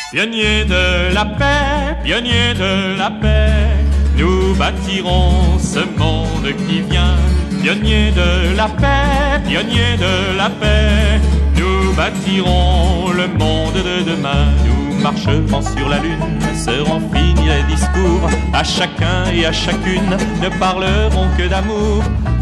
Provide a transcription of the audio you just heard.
Pionniers de la paix, pionniers de la paix, nous bâtirons ce monde qui vient. Pionniers de la paix, pionniers de la paix, nous bâtirons le monde de demain. Nous marcherons sur la lune, serons finis les discours, à chacun et à chacune ne parlerons que d'amour.